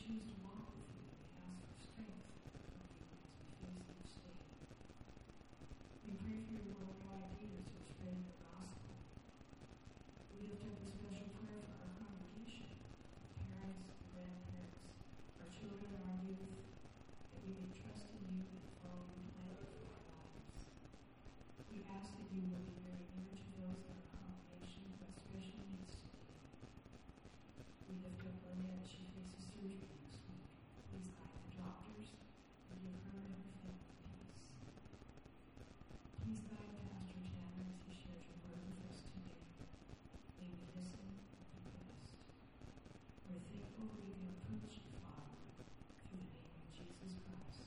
choose to walk with you. We ask for strength from you as we face each day. We pray for your worldwide leaders who are spreading the gospel. We lift up a special prayer for our congregation, parents, grandparents, our children, and our youth, that we may trust in you and follow your plan for our lives. We ask that you will be very near to those in our congregation who have special needs today. We lift up Lynette as she faces surgery next week. Please guide the doctors and give her and her family peace. Please guide Pastor Tanner as he shares your word with us today. May we listen and be blessed. We're thankful we can approach you, Father, through the name of Jesus Christ.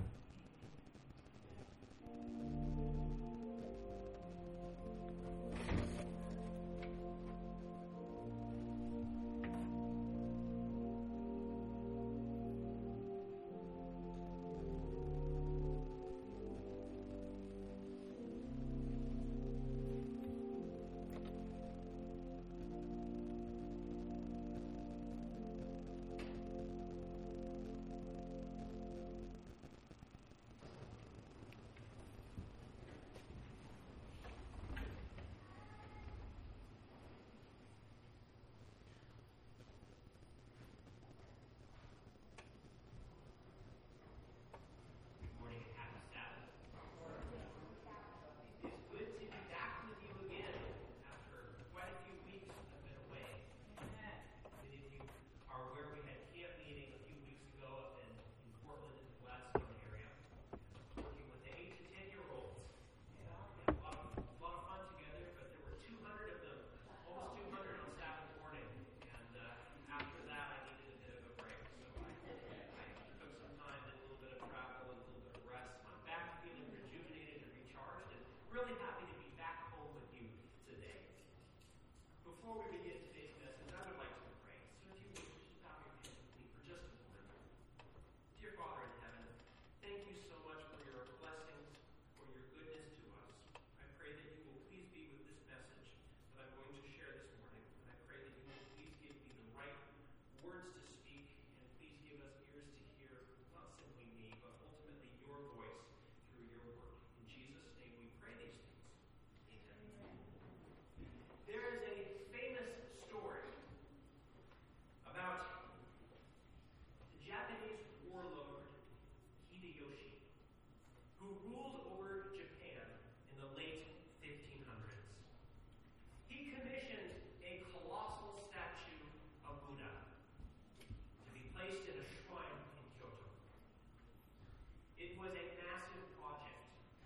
Really happy to be back home with you today. Before we begin today's message, I would like to pray. So if you would just bow your head with me for just a moment. Dear Father in heaven, thank you so much for your blessings, for your goodness to us. I pray that you will please be with this message that I'm going to share this morning. And I pray that you will please give me the right words to speak, and please give us ears to hear, not simply me, but ultimately your voice through your work. In Jesus' name we pray these things. Amen. There is a famous story about the Japanese warlord Hideyoshi, who ruled over Japan in the late 1500s. He commissioned a colossal statue of Buddha to be placed in a shrine in Kyoto. It was a massive project.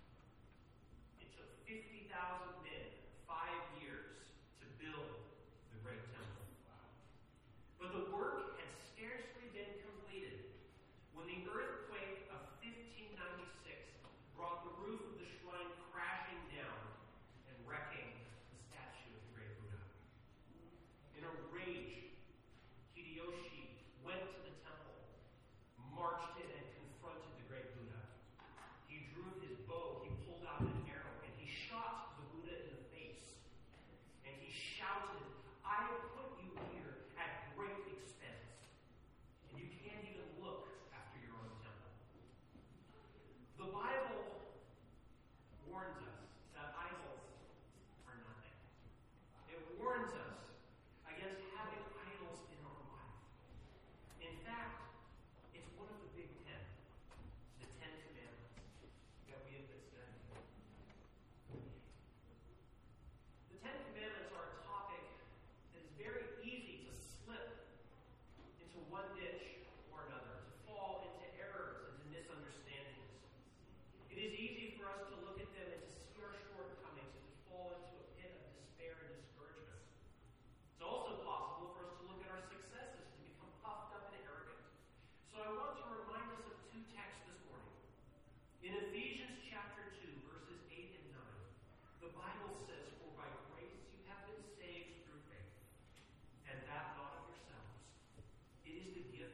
It took 50,000 men 5 years to build the Great Temple. But the work had scarcely been completed when the earthquake of 1596 brought the roof of the shrine crashing down and wrecking the statue of the great Buddha. In a rage, Hideyoshi went to the temple, marched in, and confronted the great Buddha. He drew his bow, he pulled out an arrow, and he shot the Buddha in the face. And he shouted, "I put you here at great expense, and you can't even look after your own temple." The Bible warns us that idols are nothing. It warns us against having idols in our life. In fact, it's one of the Big Ten, the Ten Commandments that we have been studying. The Ten Commandments are a topic that is very easy to slip into one ditch or another, to fall into errors and to misunderstandings. It is easy for us to look at them and to see our shortcomings and to fall into a pit of despair and discouragement. It's also possible for us to look at our successes and become puffed up and arrogant. So I want to remind us of two texts this morning. In Ephesians chapter 2, verses 8 and 9, the Bible says, "For by grace you have been saved through faith, and that not of yourselves. It is the gift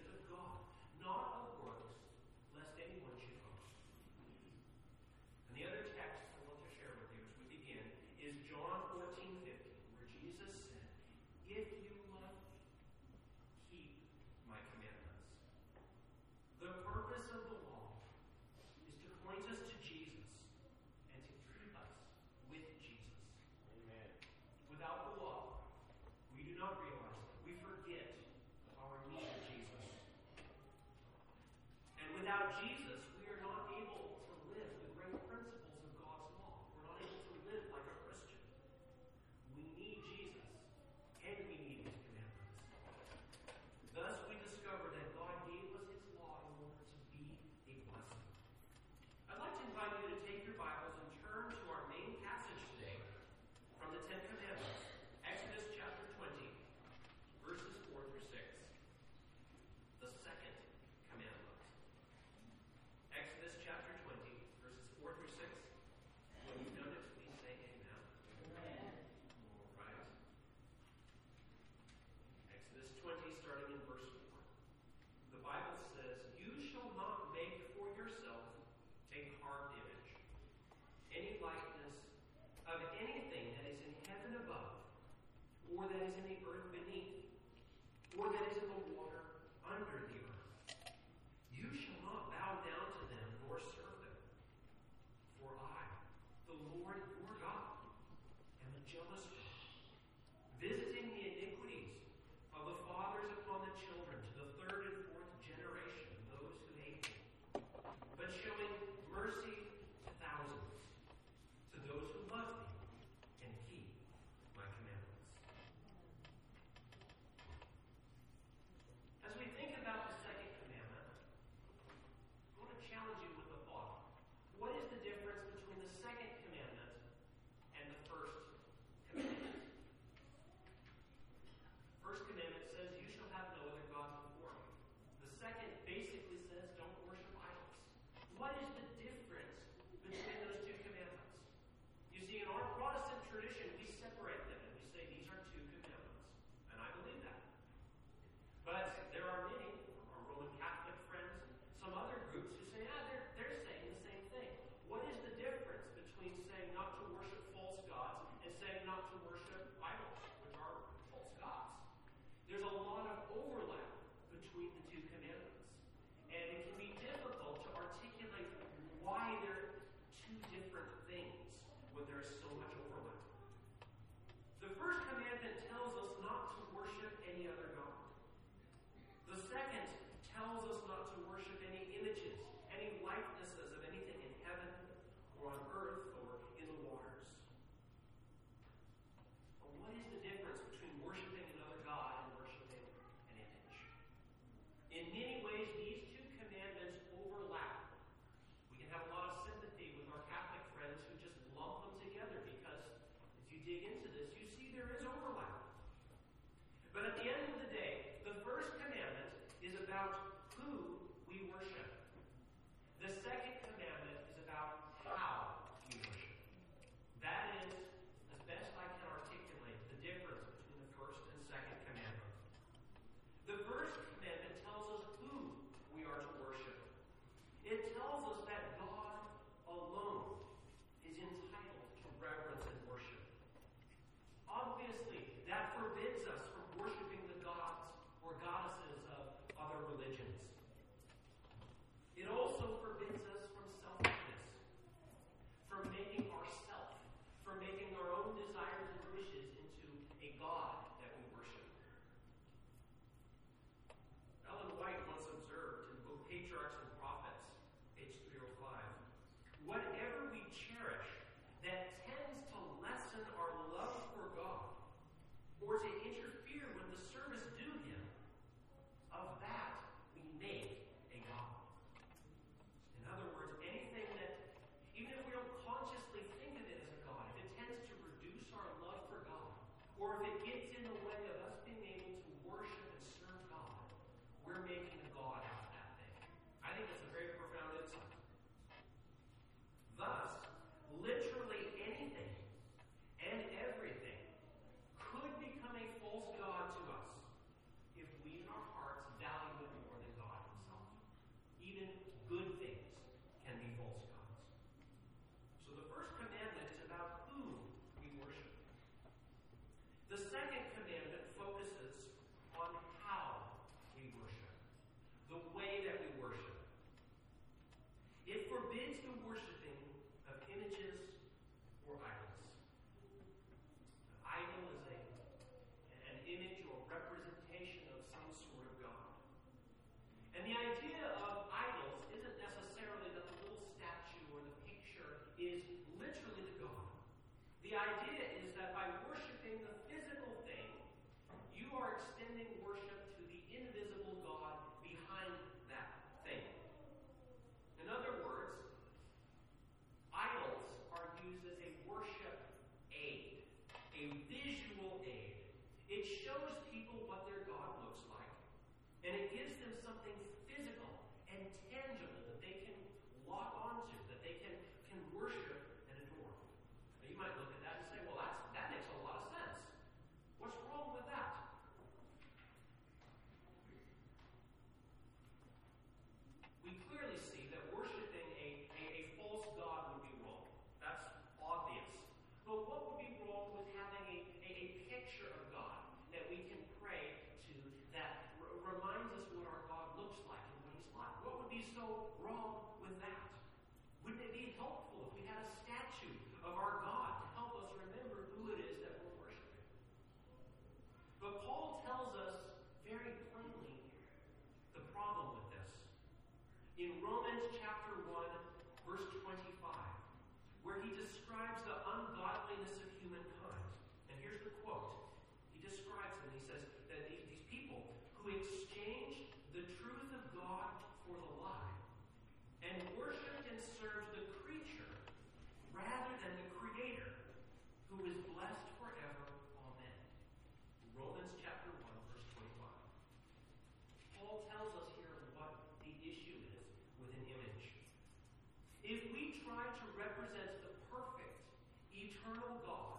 Without Jesus, we are not able to live the great principles of God's law. We're not able to live like a Christian. We need Jesus, and we need His commandments. Thus, we discover that God gave us His law in order to be a blessing. I'd like to invite you to take your Bibles and turn to our main passage today from the Ten Commandments, Exodus chapter 20, verses 4 through 6. The second commandment. Exodus chapter 20, verses 4 through 6. When you've done it, please say amen. Amen. All right. Exodus 20, starting in verse 4. The Bible says, "You shall not make for yourself a carved image, any likeness of anything that is in heaven above, or that is in the earth beneath, or that is in the water under the earth. You shall not bow down to them nor serve them. For I, the Lord your God, am a jealous God, visiting the iniquities of the fathers upon the children to the third and fourth generation of those who hate me, but showing mercy to thousands, to those who love me and keep my commandments." As we think about the second commandment, I want to challenge you with a thought. What is the difference between the second commandment and the first commandment? First commandment says, "You shall have no other gods before me." The second basically says, "Don't worship idols." What is the difference between those two commandments? You see, in our Protestant tradition, we separate them and we say these are two commandments. And I believe that. But there are many, our Roman Catholic friends, some other groups who say, they're saying the same thing. What is the difference between saying not to worship false gods and saying not to worship idols, which are false gods? There's a lot of overlap between the two commandments. And it can be difficult to articulate why they're two different things when there's so much overlap. The first commandment tells us not to worship any other god. The second tells us not to worship any images, any likenesses of anything in heaven or on earth or in the waters. But what is the difference between worshiping another god and worshiping an image? In many ways, these two commandments overlap. We can have a lot of sympathy with our Catholic friends who just lump them together because as you dig into this, you see there is overlap. But at the end of the day, the first commandment is about who we worship. The second commandment is about how we worship. That is, as best I can articulate, the difference between the first and second commandment. The first commandment tells us who we are to worship. It tells us that God alone is entitled to reverence and worship. Obviously, that forbids us from worshiping the gods or goddesses of other religions. It also forbids us from describes the ungodliness of humankind. And here's the quote. He describes them. He says that these people who exchanged the truth of God for the lie and worshipped and served the creature rather than the Creator, who is blessed forever. Amen. Romans chapter 1, verse 25. Paul tells us here what the issue is with an image. If we try to represent the perfect, eternal God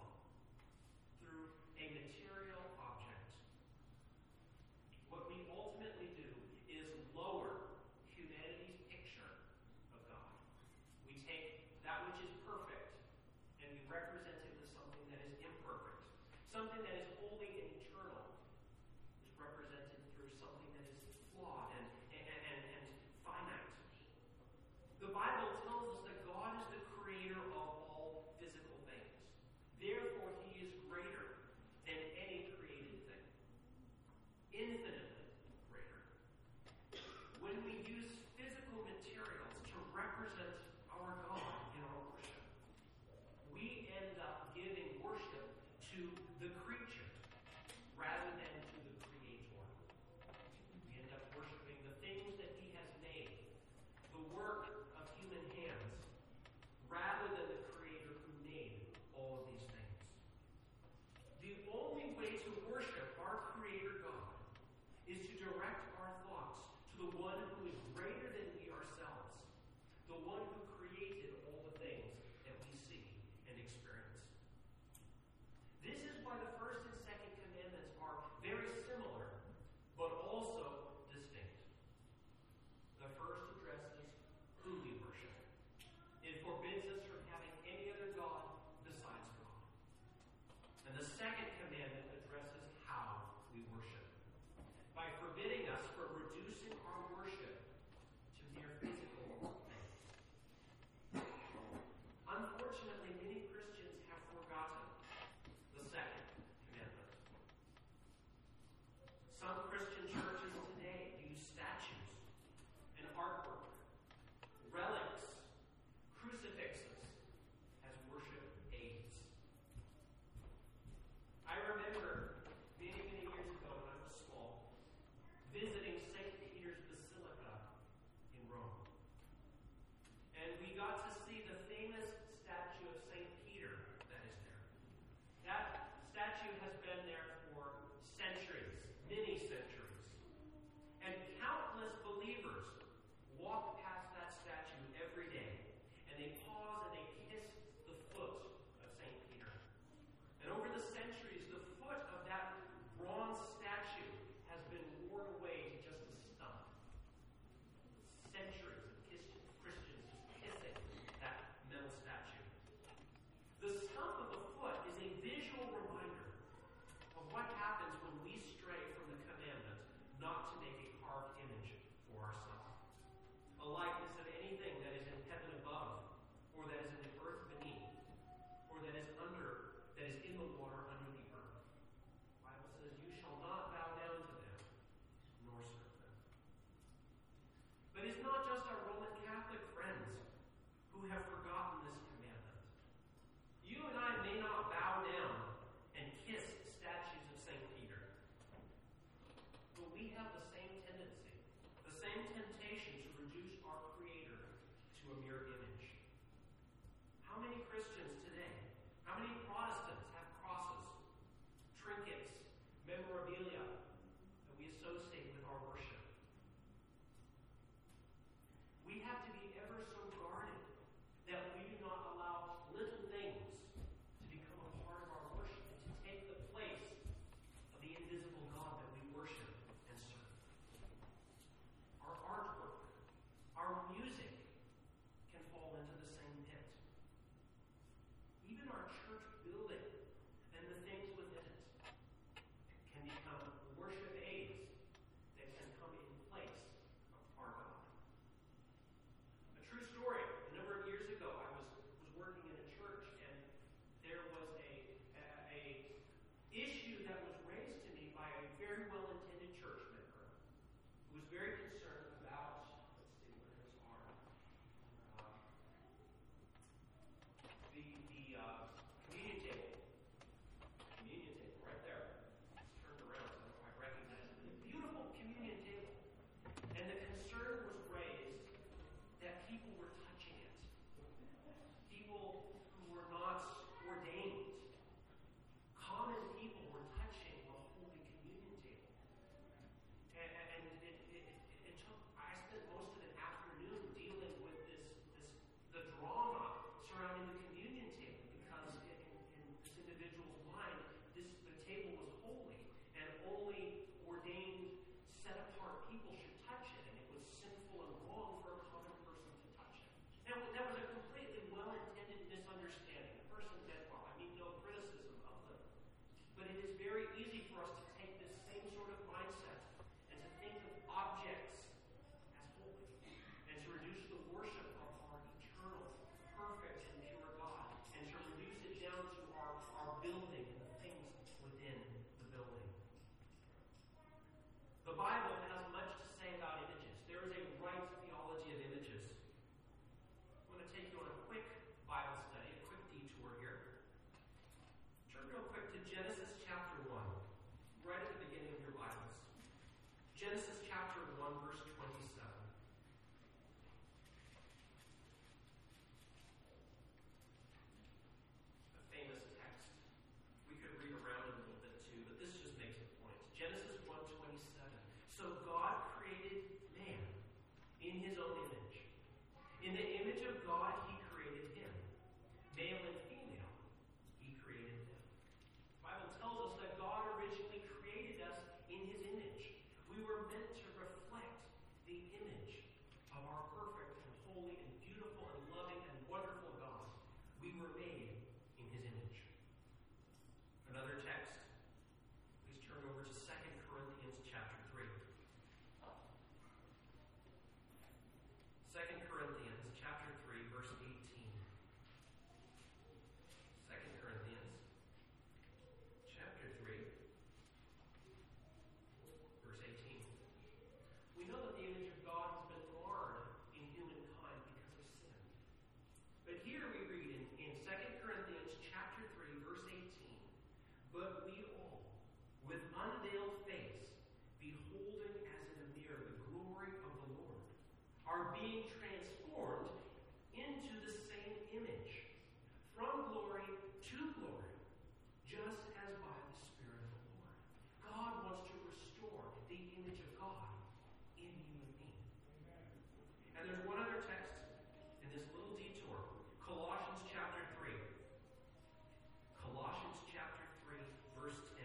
being transformed into the same image, from glory to glory, just as by the Spirit of the Lord. God wants to restore the image of God in you and me. And there's one other text in this little detour, Colossians chapter 3. Colossians chapter 3, verse 10.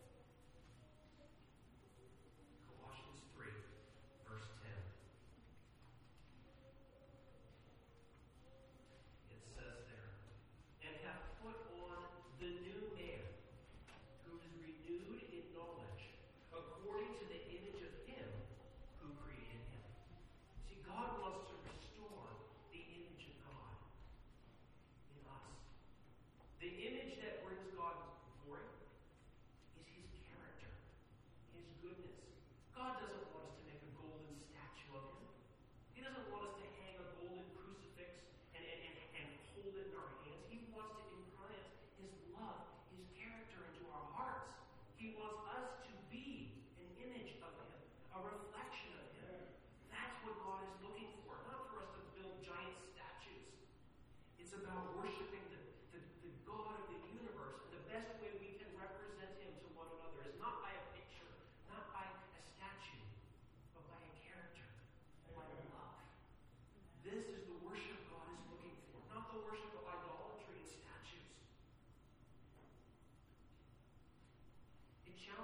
Colossians 3, verse 10. It says there, and have put on the new man, who is renewed in knowledge, according to the image of him who created him. See, God wants to restore the image of God in us. The image that brings God glory is his character, his goodness. God doesn't want us to make a golden statue of him. He doesn't want us to hang a golden crucifix and hold it in our hands. He wants to imprint his love, his character into our hearts. He wants us to be an image of him, a reflection of him. That's what God is looking for, not for us to build giant statues. It's about worshiping the God of the universe. And the best way we can represent him to one another is not by a picture, not by a statue, but by a character, by love. This is the worship God is looking for, not the worship of idolatry and statues. It challenges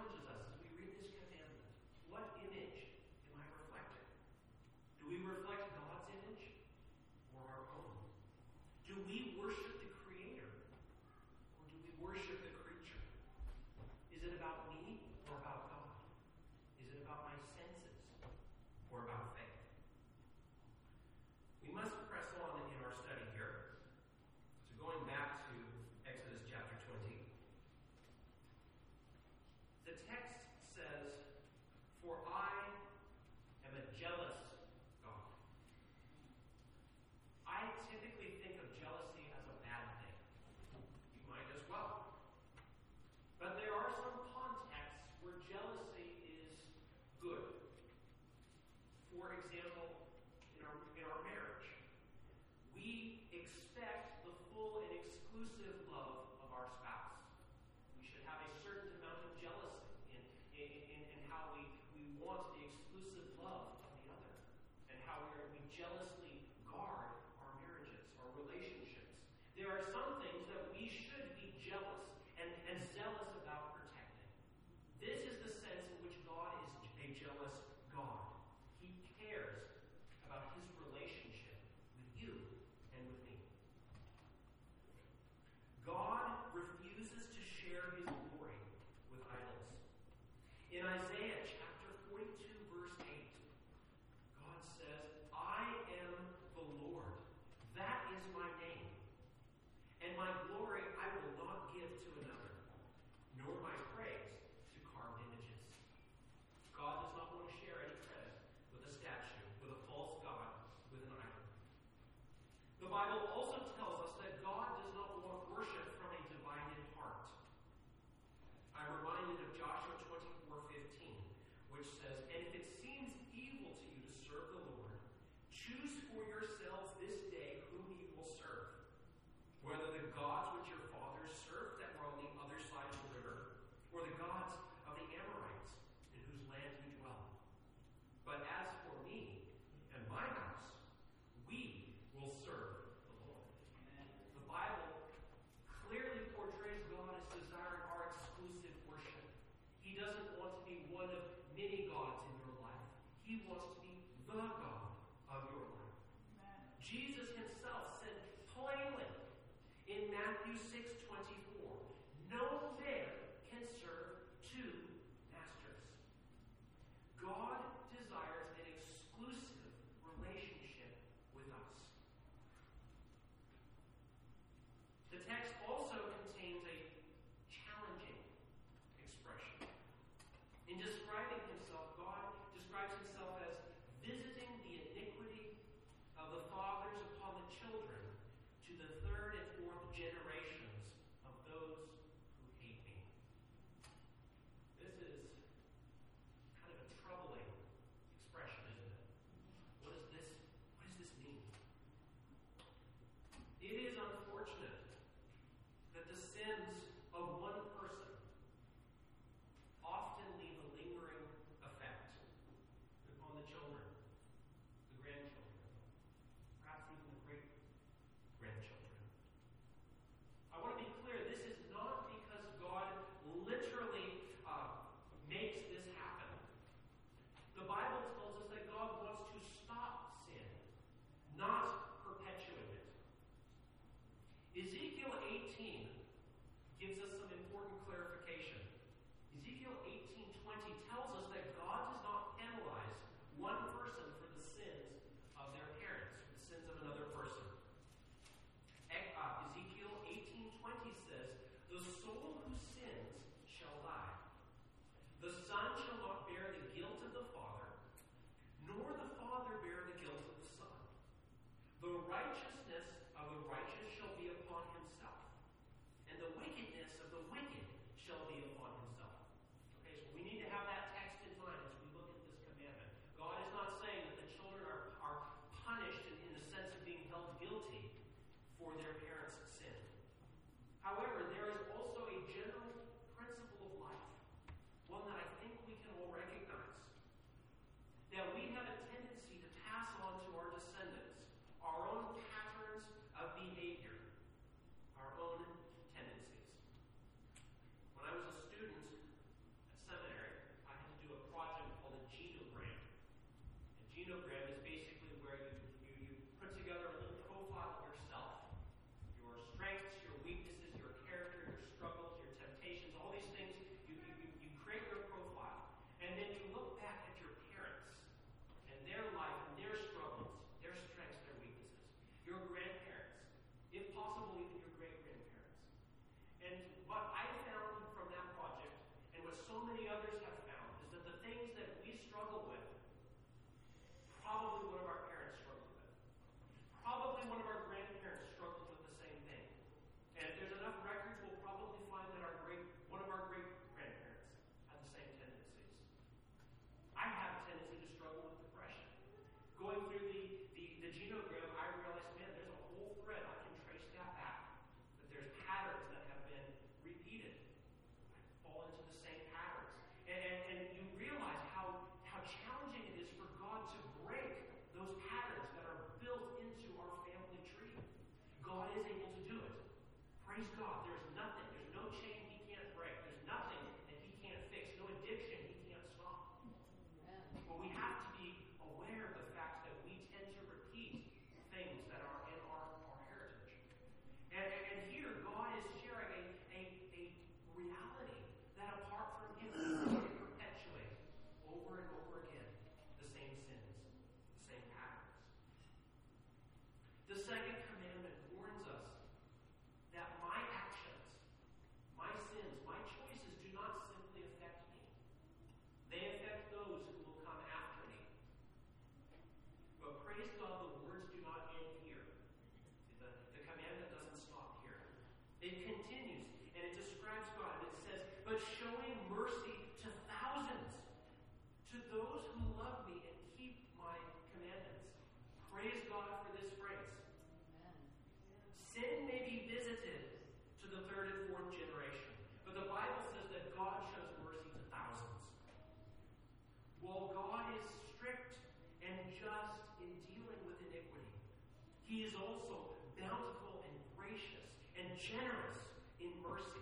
He is also bountiful and gracious and generous in mercy.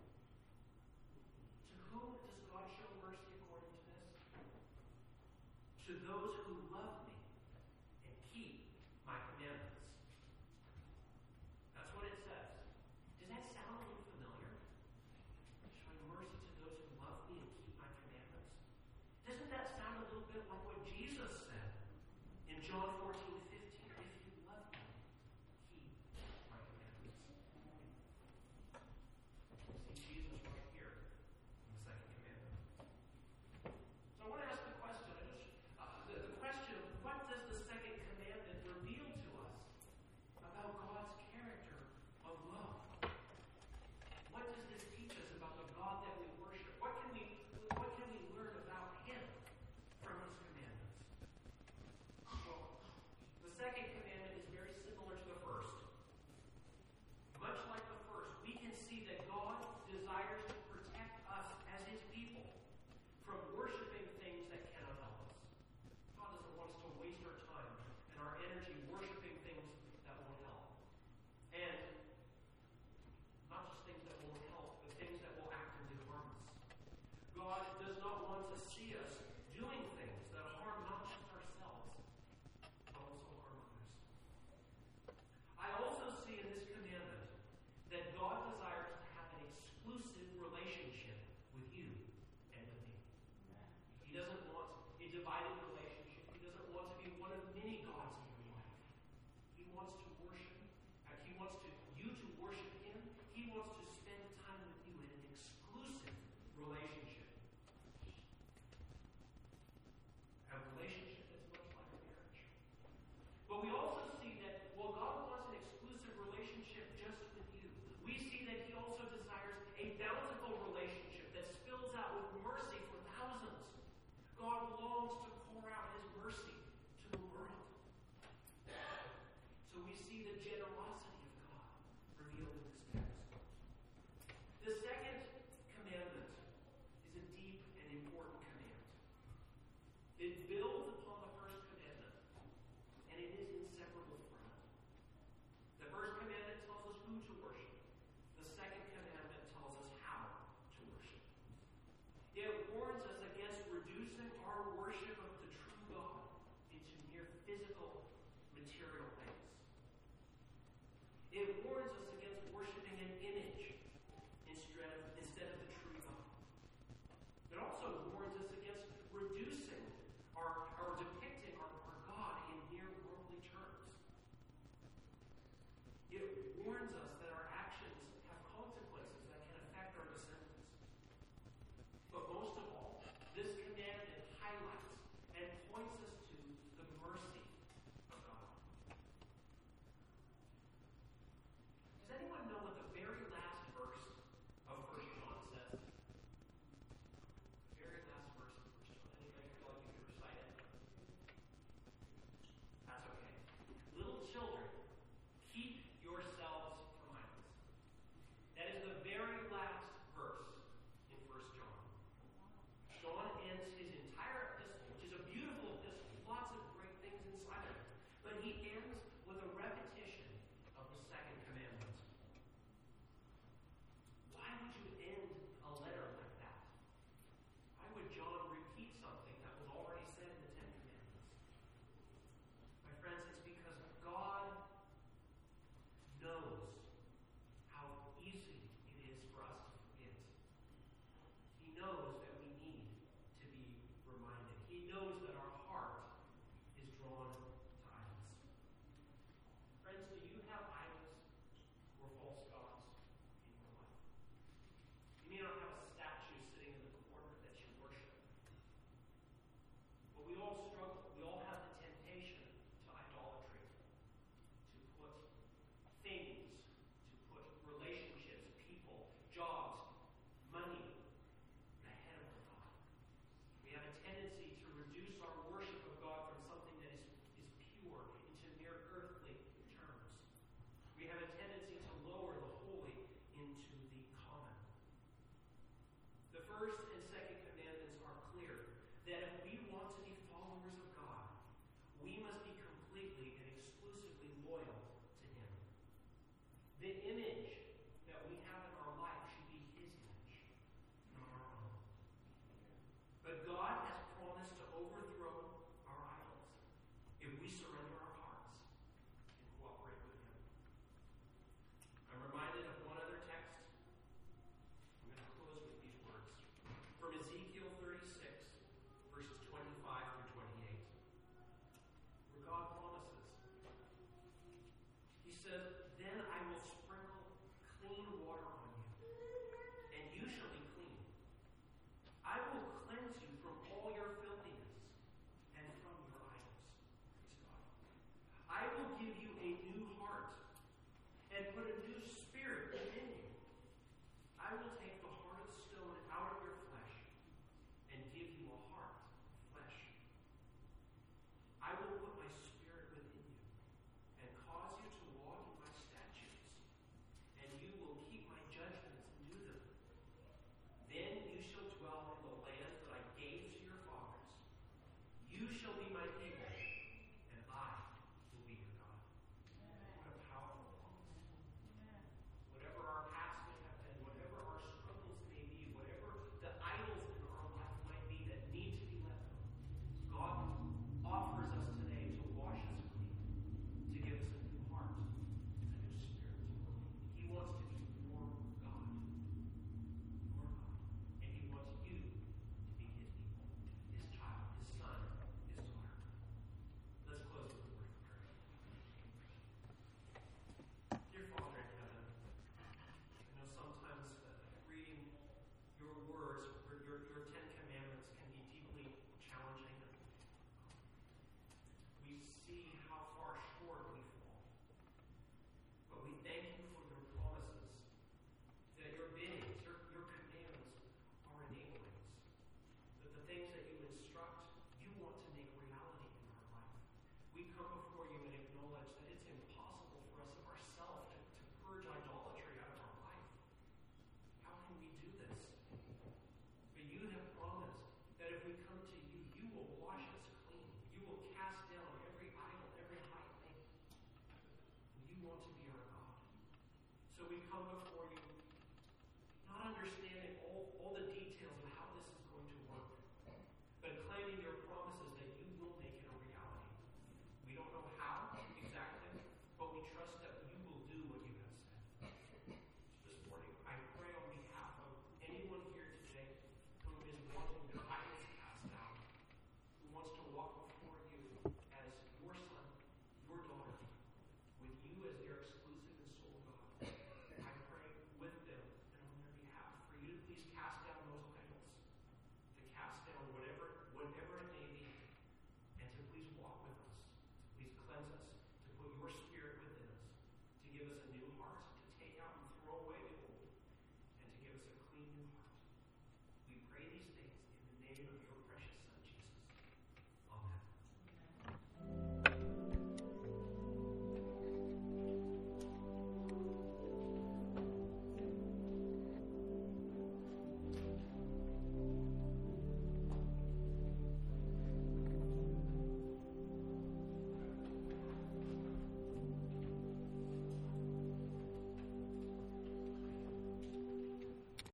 To whom does God show mercy according to this? To those who love me and keep my commandments. That's what it says. Does that sound a little familiar? Showing mercy to those who love me and keep my commandments. Doesn't that sound a little bit like what Jesus said in John 14:15? If you love me, keep my commandments. See Jesus right here in the second commandment. So I want to ask the question. The question of what does the second commandment reveal to us about God's character of love? What does this teach us about the God that we worship? What can we learn about Him from His commandments? Well, the second commandment is very similar to the first. Much like the first, we can see that God desires to protect us as His people from worshiping things that cannot help us. God doesn't want us to waste our time and our energy worshiping things that won't help. And not just things that won't help, but things that will actively harm us. God does not want to see us doing things that harm not just ourselves, but also harm others. I also see in this commandment that God desires to have an exclusive relationship with you and with me. He doesn't want a divided relationship. He doesn't want to be one of many gods in your life. He wants to worship. He wants you to worship Him. He wants to spend time with you in an exclusive relationship. A relationship that's much like a marriage. But we also see that while God wants an exclusive relationship just with you, we see that He also desires a bountiful relationship that spills out with mercy for thousands. God longs to pour out His mercy to the world. So we see the generosity of God revealed in this text. The second commandment is a deep and important command. It builds upon the first commandment, and it is inseparable from it. The first commandment tells us who to worship. The second commandment tells us how to worship. It warns us against reducing our worship of the true God into mere physical, material things. It warns us against worshiping an image instead of the true God. It also warns us against reducing or depicting our God in mere worldly terms. It warns us that our actions have consequences that can affect our descendants. But most of all, this commandment highlights and points us to the mercy of God. the image